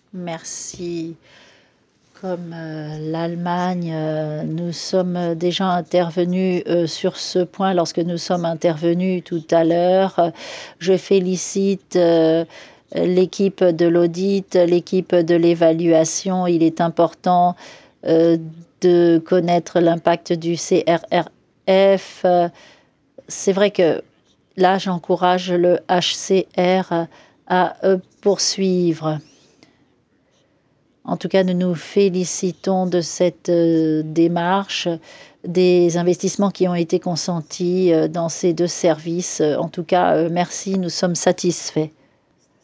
Merci. Comme l'Allemagne, nous sommes déjà intervenus sur ce point lorsque nous sommes intervenus tout à l'heure. Je félicite l'équipe de l'audit, l'équipe de l'évaluation. Il est important euh, de connaître l'impact du CRRF. C'est vrai que là, j'encourage le HCR à poursuivre. En tout cas, nous nous félicitons de cette démarche, des investissements qui ont été consentis dans ces deux services. En tout cas, merci, nous sommes satisfaits.